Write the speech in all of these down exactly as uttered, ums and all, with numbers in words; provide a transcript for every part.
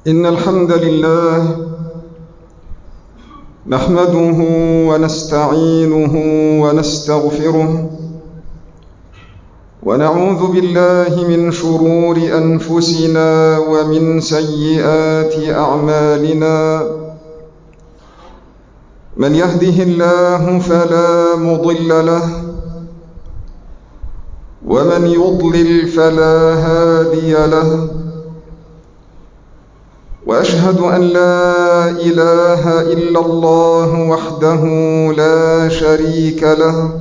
إن الحمد لله نحمده ونستعينه ونستغفره ونعوذ بالله من شرور أنفسنا ومن سيئات أعمالنا. من يهده الله فلا مضل له ومن يضلل فلا هادي له، وأشهد أن لا إله إلا الله وحده لا شريك له،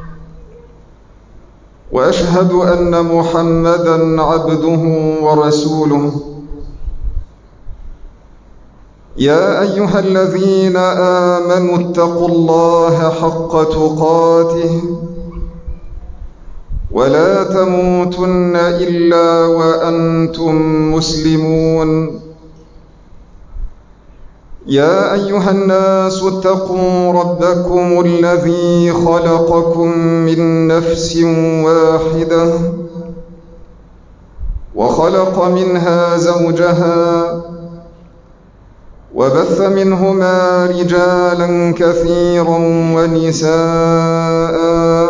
وأشهد أن محمدًا عبده ورسوله. يا أيها الذين آمنوا اتقوا الله حق تقاته ولا تموتن إلا وأنتم مسلمون. يا أيها الناس اتقوا ربكم الذي خلقكم من نفس واحدة وخلق منها زوجها وبث منهما رجالا كثيرا ونساء،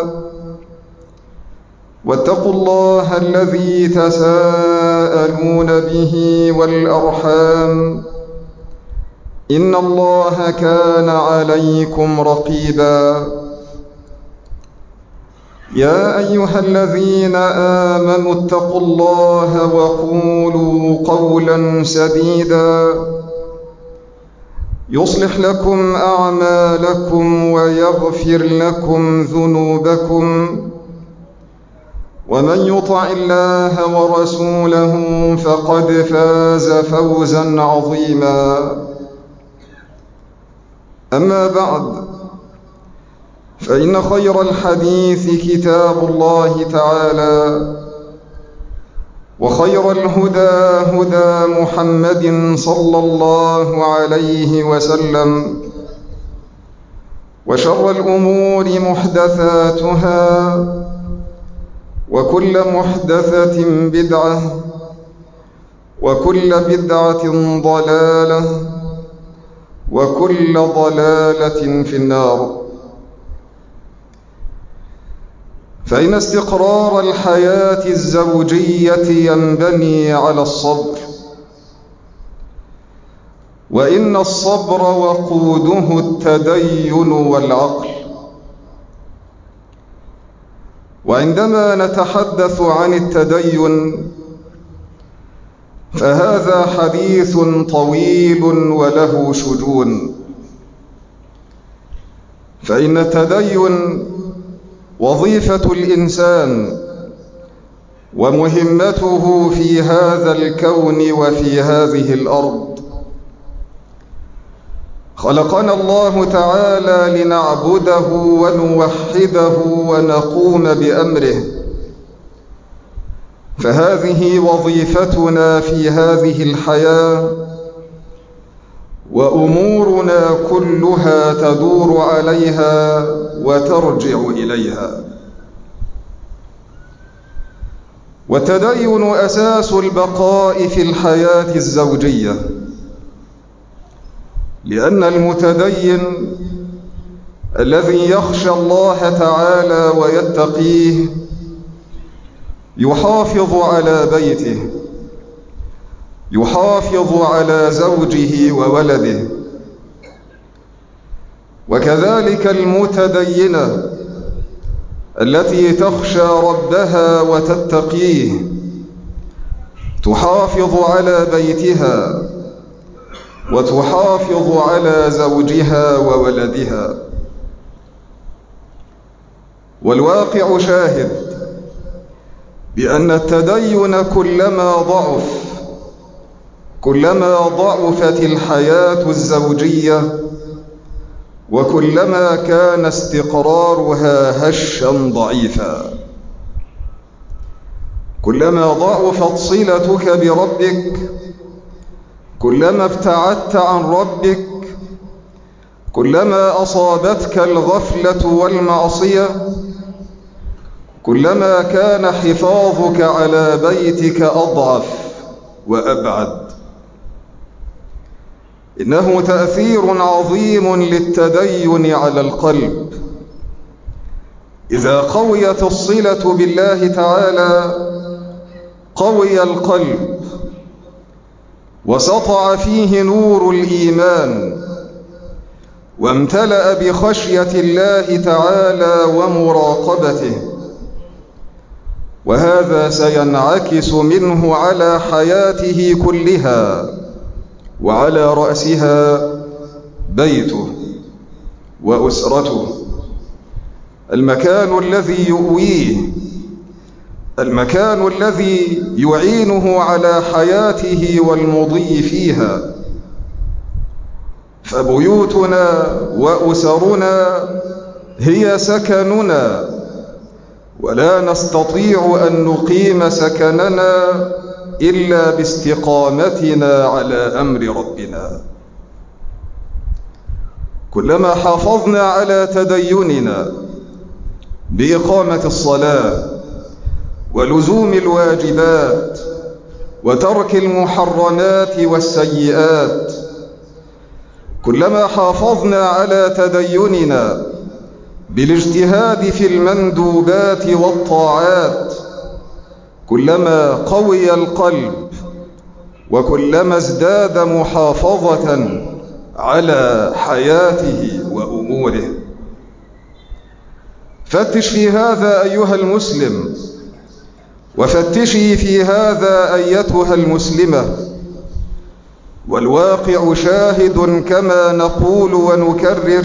واتقوا الله الذي تساءلون به والأرحام، إن الله كان عليكم رقيبا. يا أيها الذين آمنوا اتقوا الله وقولوا قولا سديدا يصلح لكم أعمالكم ويغفر لكم ذنوبكم، ومن يطع الله ورسوله فقد فاز فوزا عظيما. أما بعد، فإن خير الحديث كتاب الله تعالى، وخير الهدى هدى محمد صلى الله عليه وسلم، وشر الأمور محدثاتها، وكل محدثة بدعة، وكل بدعة ضلالة، وكل ضلالة في النار. فإن استقرار الحياة الزوجية ينبني على الصبر، وإن الصبر وقوده التدين والعقل. وعندما نتحدث عن التدين فهذا حديث طويل وله شجون، فإن التدين وظيفة الإنسان ومهمته في هذا الكون وفي هذه الأرض. خلقنا الله تعالى لنعبده ونوحده ونقوم بأمره، فهذه وظيفتنا في هذه الحياة، وأمورنا كلها تدور عليها وترجع إليها. والتدين أساس البقاء في الحياة الزوجية، لأن المتدين الذي يخشى الله تعالى ويتقيه يحافظ على بيته، يحافظ على زوجه وولده. وكذلك المتدينة التي تخشى ربها وتتقيه تحافظ على بيتها وتحافظ على زوجها وولدها. والواقع شاهد بأن التدين كلما ضعف كلما ضعفت الحياة الزوجية، وكلما كان استقرارها هشا ضعيفا. كلما ضعفت صلتك بربك، كلما ابتعدت عن ربك، كلما أصابتك الغفلة والمعصية، كلما كان حفاظك على بيتك أضعف وأبعد. إنه تأثير عظيم للتدين على القلب. إذا قويت الصلة بالله تعالى قوي القلب، وسطع فيه نور الإيمان، وامتلأ بخشية الله تعالى ومراقبته، وهذا سينعكس منه على حياته كلها، وعلى رأسها بيته وأسرته، المكان الذي يؤويه، المكان الذي يعينه على حياته والمضي فيها. فبيوتنا وأسرنا هي سكننا، ولا نستطيع أن نقيم سكننا إلا باستقامتنا على أمر ربنا. كلما حافظنا على تديننا بإقامة الصلاة ولزوم الواجبات وترك المحرمات والسيئات، كلما حافظنا على تديننا بالاجتهاد في المندوبات والطاعات، كلما قوي القلب، وكلما ازداد محافظة على حياته وأموره. فتش في هذا أيها المسلم، وفتشي في هذا أيتها المسلمة، والواقع شاهد كما نقول ونكرر.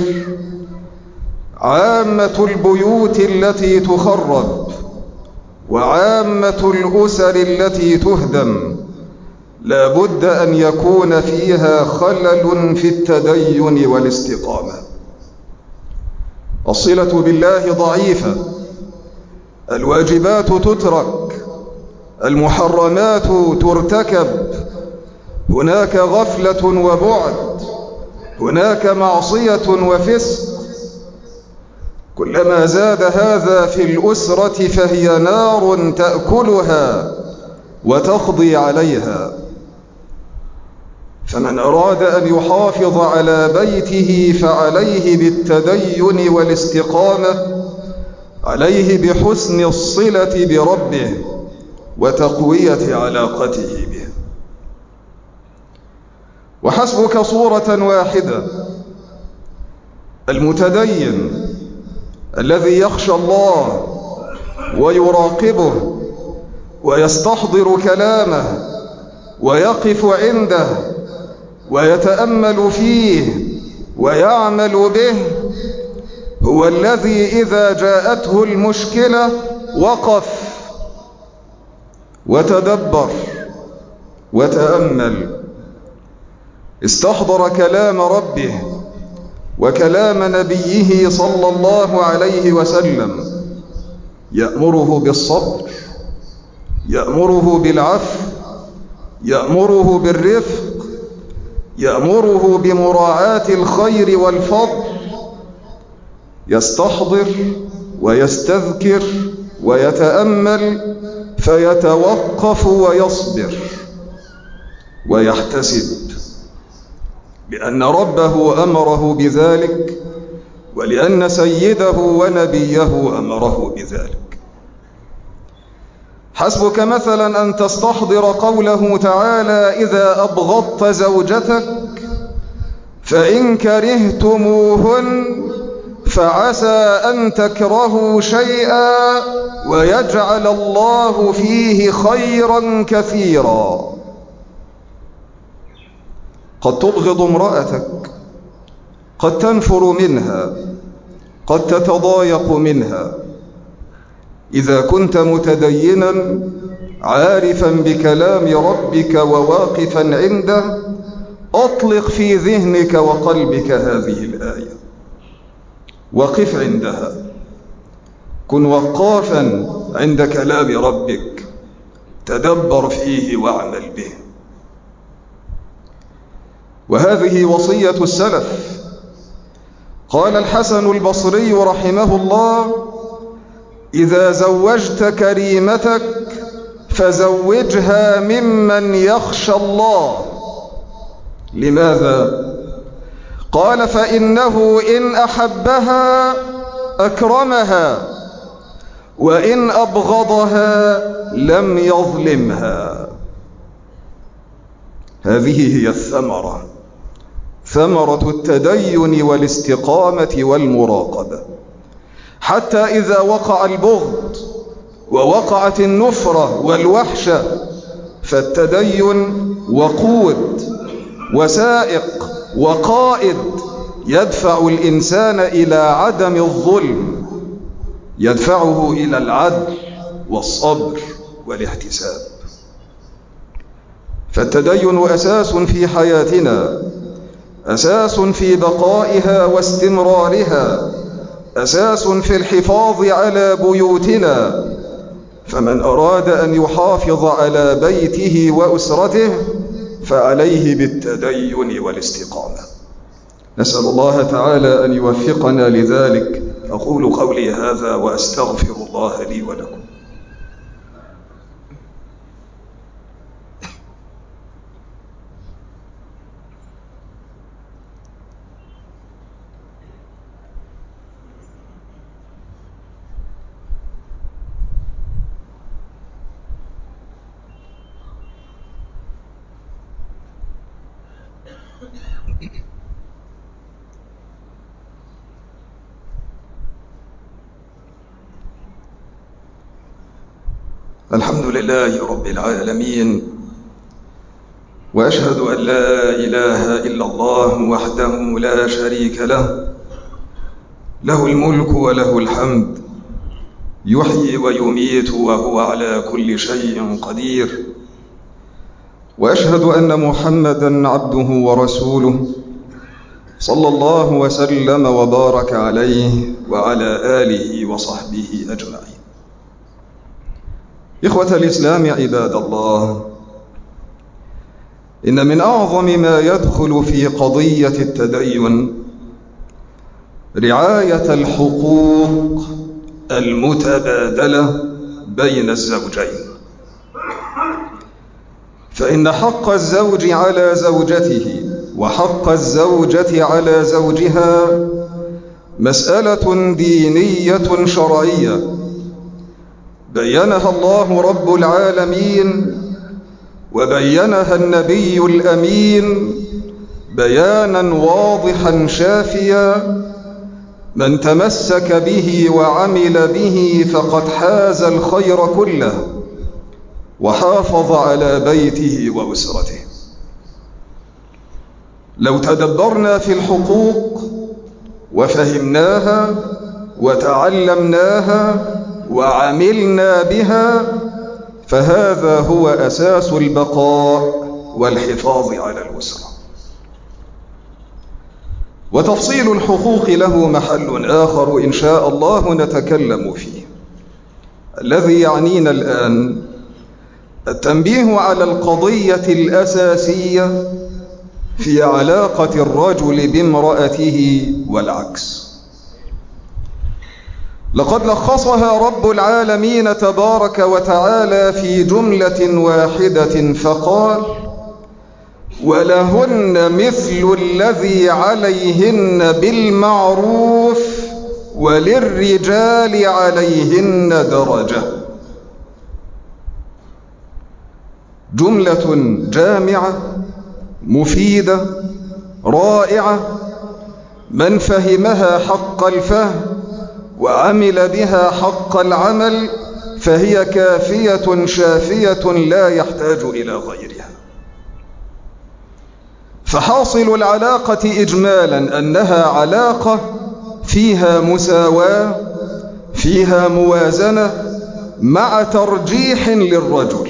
عامة البيوت التي تخرب وعامة الأسر التي تهدم لا بد أن يكون فيها خلل في التدين والاستقامة. الصلة بالله ضعيفة، الواجبات تترك، المحرمات ترتكب، هناك غفلة وبعد، هناك معصية وفسق. كلما زاد هذا في الأسرة فهي نار تأكلها وتقضي عليها. فمن أراد أن يحافظ على بيته فعليه بالتدين والاستقامة، عليه بحسن الصلة بربه وتقوية علاقته به. وحسبك صورة واحدة، المتدين الذي يخشى الله ويراقبه ويستحضر كلامه ويقف عنده ويتأمل فيه ويعمل به، هو الذي إذا جاءته المشكلة وقف وتدبر وتأمل، استحضر كلام ربه وكلام نبيه صلى الله عليه وسلم، يأمره بالصبر، يأمره بالعفو، يأمره بالرفق، يأمره بمراعاة الخير والفضل. يستحضر ويستذكر ويتأمل، فيتوقف ويصبر ويحتسب، لأن ربه أمره بذلك، ولأن سيده ونبيه أمره بذلك. حسبك مثلا أن تستحضر قوله تعالى: إذا أبغضت زوجتك فإن كرهتموهن فعسى أن تكرهوا شيئا ويجعل الله فيه خيرا كثيرا. قد تبغض امرأتك، قد تنفر منها، قد تتضايق منها. إذا كنت متدينا عارفا بكلام ربك وواقفا عنده، أطلق في ذهنك وقلبك هذه الآية، وقف عندها، كن وقافا عند كلام ربك، تدبر فيه واعمل به. وهذه وصية السلف. قال الحسن البصري رحمه الله: إذا زوجت كريمتك فزوجها ممن يخشى الله. لماذا؟ قال فإنه إن أحبها أكرمها وإن أبغضها لم يظلمها. هذه هي الثمرة، ثمرة التدين والاستقامة والمراقبة. حتى إذا وقع البغض ووقعت النفرة والوحشة فالتدين وقود وسائق وقائد يدفع الإنسان إلى عدم الظلم، يدفعه إلى العدل والصبر والاحتساب. فالتدين أساس في حياتنا، أساس في بقائها واستمرارها، أساس في الحفاظ على بيوتنا. فمن أراد أن يحافظ على بيته وأسرته فعليه بالتدين والاستقامة. نسأل الله تعالى أن يوفقنا لذلك. أقول قولي هذا وأستغفر الله لي ولكم. الحمد لله رب العالمين، وأشهد أن لا إله إلا الله وحده لا شريك له، له الملك وله الحمد، يحيي ويميت وهو على كل شيء قدير. وأشهد أن محمدًا عبده ورسوله صلى الله وسلم وبارك عليه وعلى آله وصحبه أجمعين. إخوة الإسلام عباد الله، إن من أعظم ما يدخل في قضية التدين رعاية الحقوق المتبادلة بين الزوجين. فإن حق الزوج على زوجته وحق الزوجة على زوجها مسألة دينية شرعية بيّنها الله رب العالمين وبيّنها النبي الأمين بيانا واضحا شافيا. من تمسك به وعمل به فقد حاز الخير كله وحافظ على بيته وأسرته. لو تدبرنا في الحقوق وفهمناها وتعلمناها وعملنا بها فهذا هو أساس البقاء والحفاظ على الأسرة. وتفصيل الحقوق له محل آخر إن شاء الله نتكلم فيه. الذي يعنينا الآن التنبيه على القضية الأساسية في علاقة الرجل بامرأته والعكس. لقد لخصها رب العالمين تبارك وتعالى في جملة واحدة فقال: ولهن مثل الذي عليهن بالمعروف وللرجال عليهن درجة. جملة جامعة مفيدة رائعة، من فهمها حق الفهم وعمل بها حق العمل فهي كافية شافية لا يحتاج إلى غيرها. فحاصل العلاقة إجمالا أنها علاقة فيها مساواة، فيها موازنة، مع ترجيح للرجل.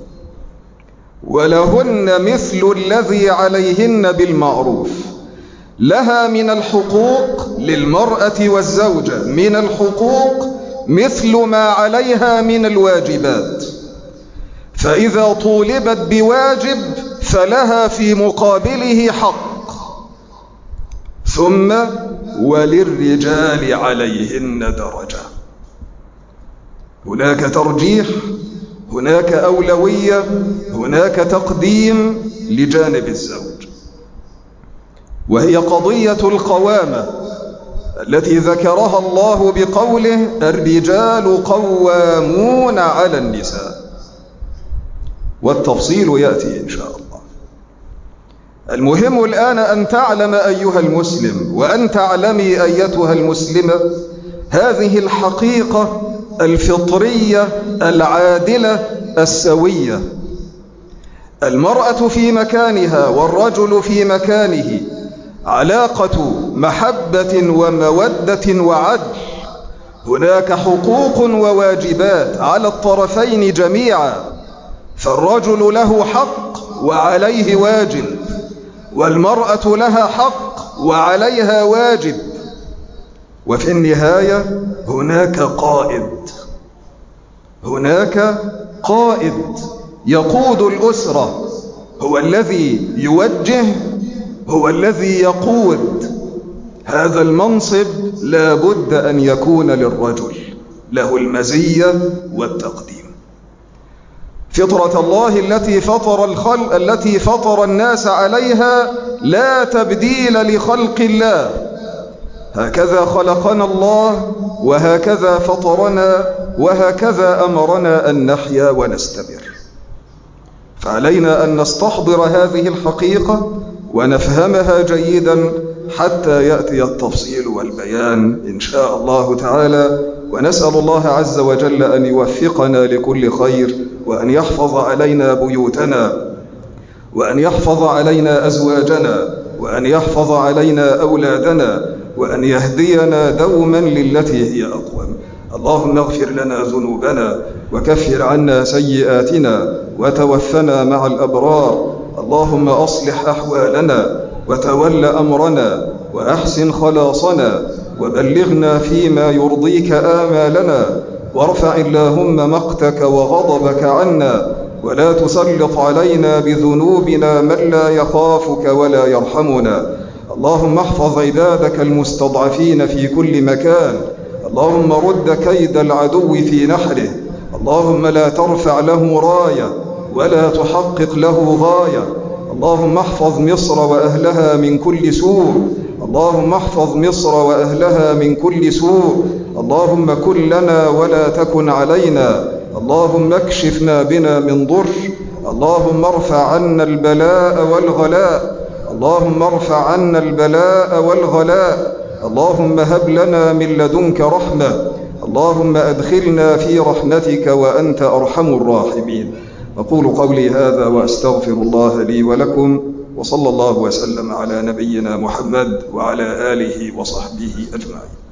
ولهن مثل الذي عليهن بالمعروف، لها من الحقوق للمرأة والزوجة من الحقوق مثل ما عليها من الواجبات. فإذا طولبت بواجب فلها في مقابله حق. ثم وللرجال عليهن درجة. هناك ترجيح، هناك أولوية، هناك تقديم لجانب الزوج. وهي قضية القوامة التي ذكرها الله بقوله: الرجال قوامون على النساء، والتفصيل يأتي إن شاء الله. المهم الآن أن تعلم أيها المسلم، وأن تعلمي أيتها المسلمة، هذه الحقيقة الفطرية العادلة السوية: المرأة في مكانها والرجل في مكانه، علاقة محبة ومودة وعدل، هناك حقوق وواجبات على الطرفين جميعا، فالرجل له حق وعليه واجب، والمرأة لها حق وعليها واجب، وفي النهاية هناك قائد، هناك قائد يقود الأسرة، هو الذي يوجه، هو الذي يقود. هذا المنصب لا بد أن يكون للرجل، له المزية والتقديم. فطرة الله التي فطر الخلق التي فطر الناس عليها لا تبديل لخلق الله، هكذا خلقنا الله، وهكذا فطرنا، وهكذا أمرنا أن نحيا ونستمر. فعلينا أن نستحضر هذه الحقيقة ونفهمها جيدا حتى يأتي التفصيل والبيان إن شاء الله تعالى. ونسأل الله عز وجل أن يوفقنا لكل خير، وأن يحفظ علينا بيوتنا، وأن يحفظ علينا أزواجنا، وأن يحفظ علينا أولادنا، وأن يهدينا دوما للتي هي أقوم. اللهم اغفر لنا ذنوبنا، وكفر عنا سيئاتنا، وتوفنا مع الأبرار. اللهم أصلح أحوالنا، وتول أمرنا، وأحسن خلاصنا، وبلغنا فيما يرضيك آمالنا، وارفع اللهم مقتك وغضبك عنا، ولا تسلط علينا بذنوبنا من لا يخافك ولا يرحمنا. اللهم احفظ عبادك المستضعفين في كل مكان، اللهم رد كيد العدو في نحره، اللهم لا ترفع له راية ولا تحقق له غاية. اللهم احفظ مصر وأهلها من كل سوء، اللهم احفظ مصر وأهلها من كل سوء. اللهم كن لنا ولا تكن علينا، اللهم اكشف ما بنا من ضر، اللهم ارفع عنا البلاء والغلاء، اللهم ارفع عنا البلاء والغلاء. اللهم هب لنا من لدنك رحمة، اللهم أدخلنا في رحمتك وأنت أرحم الراحمين. أقول قولي هذا وأستغفر الله لي ولكم، وصلى الله وسلم على نبينا محمد وعلى آله وصحبه أجمعين.